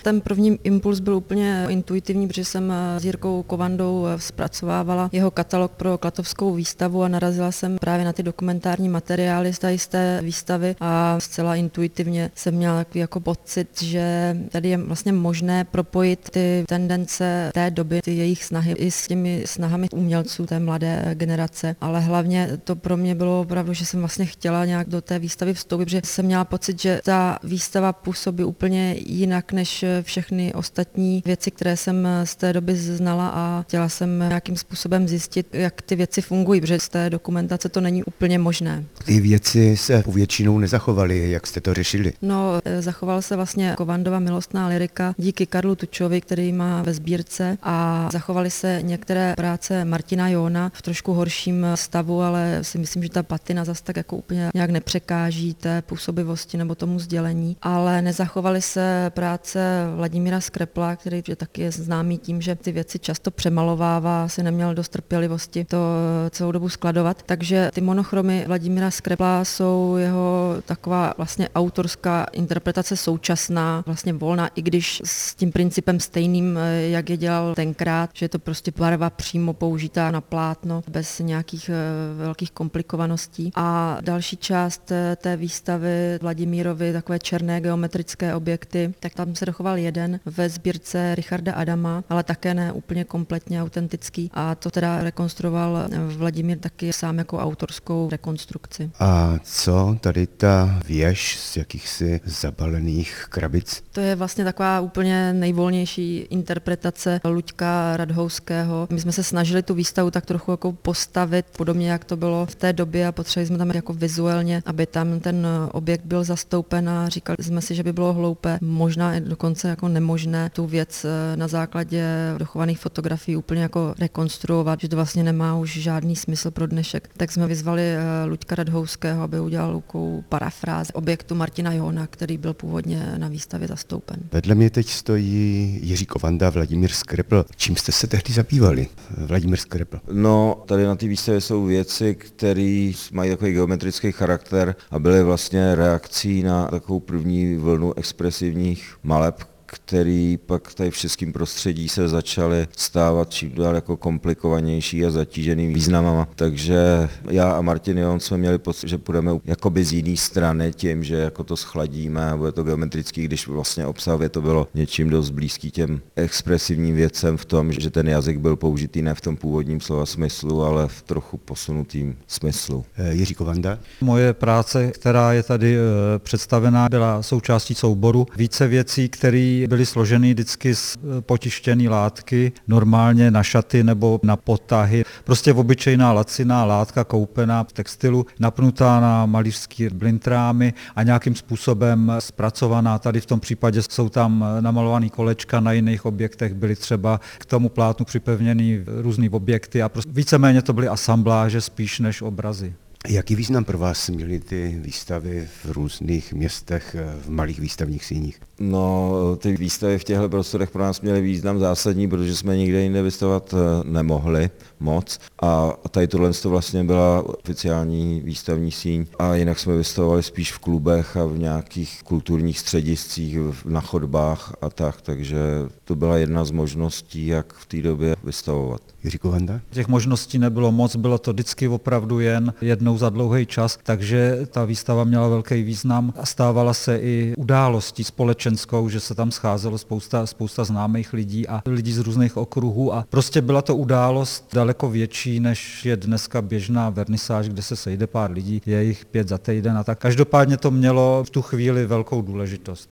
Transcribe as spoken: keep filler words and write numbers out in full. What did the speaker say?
Ten první impuls byl úplně intuitivní, protože jsem s Jirkou Kovandou zpracovávala jeho katalog pro Klatovskou výstavu a narazila jsem právě na ty dokumentární materiály z té výstavy a zcela intuitivně jsem měla takový jako pocit, že tady je vlastně možné propojit ty tendence té doby, ty jejich snahy i s těmi snahami umělců té mladé generace, ale hlavně to pro mě bylo opravdu, že jsem vlastně chtěla nějak do té výstavy vstoupit, protože jsem měla pocit, že ta výstava působí úplně jinak než všechny ostatní věci, které jsem z té doby znala a chtěla jsem nějakým způsobem zjistit, jak ty věci fungují, protože z té dokumentace to není úplně možné. Ty věci se povětšinou nezachovaly, jak jste to řešili? No, zachovala se vlastně Kovandova milostná lyrika díky Karlu Tučovi, který má ve sbírce, a zachovaly se některé práce Martina Johna v trošku horším stavu, ale si myslím, že ta patina zas tak jako úplně nějak nepřekáží té působivosti nebo tomu sdělení, ale nezachovaly se práce Vladimíra Skrepla, který je taky známý tím, že ty věci často přemalovává, asi neměl dost trpělivosti to celou dobu skladovat, takže ty monochromy Vladimíra Skrepla jsou jeho taková vlastně autorská interpretace současná, vlastně volná, i když s tím principem stejným, jak je dělal tenkrát, že je to prostě barva přímo použitá na plátno, bez nějakých velkých komplikovaností. A další část té výstavy Vladimírovi, takové černé geometrické objekty, tak tam se dochoval jeden ve sbírce Richarda Adama, ale také ne úplně kompletně autentický. A to teda rekonstruoval Vladimír taky sám jako autorskou rekonstrukci. A co tady ta věž z jakýchsi zabalených krabic? To je vlastně taková úplně nejvolnější interpretace Luďka Radhouského. My jsme se snažili tu výstavu tak trochu jako postavit podobně, jak to bylo v té době, a potřebovali jsme tam jako vizuálně, aby tam ten objekt byl zastoupen, a říkali jsme si, že by bylo hloupé, možná i dokonce jako nemožné tu věc na základě dochovaných fotografií úplně jako rekonstruovat, že to vlastně nemá už žádný smysl pro dnešek. Tak jsme vyzvali Luďka Radhouského, aby udělal takovou parafrázi objektu Martina Johna, který byl původně na výstavě zastoupen. Vedle mě teď stojí Jiří Kovanda, Vladimír Skrepl. Čím jste se tehdy zabývali, Vladimír Skrepl? No, tady na té výstavě jsou věci, které mají takový geometrický charakter a byly vlastně reakcí na takovou první vlnu expresivních maleb, který pak tady v českém prostředí se začaly stávat čím dál jako komplikovanější a zatížený významama. Takže já a Martin John jsme měli pocit, že půjdeme jakoby z jiné strany tím, že jako to schladíme a bude to geometrický, když vlastně obsahově to bylo něčím dost blízký těm expresivním věcem v tom, že ten jazyk byl použitý ne v tom původním slova smyslu, ale v trochu posunutým smyslu. Jiří Kovanda? Moje práce, která je tady představená, byla součástí souboru. Více věcí, které byly složeny vždycky z potištěné látky, normálně na šaty nebo na potahy. Prostě obyčejná laciná látka koupená v textilu, napnutá na malířský blintrámy a nějakým způsobem zpracovaná. Tady v tom případě jsou tam namalované kolečka, na jiných objektech byly třeba k tomu plátnu připevněný různý objekty a prostě víceméně to byly asambláže spíš než obrazy. Jaký význam pro vás měly ty výstavy v různých městech, v malých výstavních síních? No, ty výstavy v těchto prostorech pro nás měly význam zásadní, protože jsme nikde jinde vystavovat nemohli moc. A tady tohle to vlastně byla oficiální výstavní síň. A jinak jsme vystavovali spíš v klubech a v nějakých kulturních střediscích, na chodbách a tak. Takže to byla jedna z možností, jak v té době vystavovat. Jiří Kovanda? Těch možností nebylo moc, bylo to vždycky opravdu jen jednou za dlouhý čas, takže ta výstava měla velký význam a stávala se i událostí společenskou, že se tam scházelo spousta, spousta známých lidí a lidí z různých okruhů a prostě byla to událost daleko větší, než je dneska běžná vernisáž, kde se sejde pár lidí, je jich pět za týden a tak. Každopádně to mělo v tu chvíli velkou důležitost.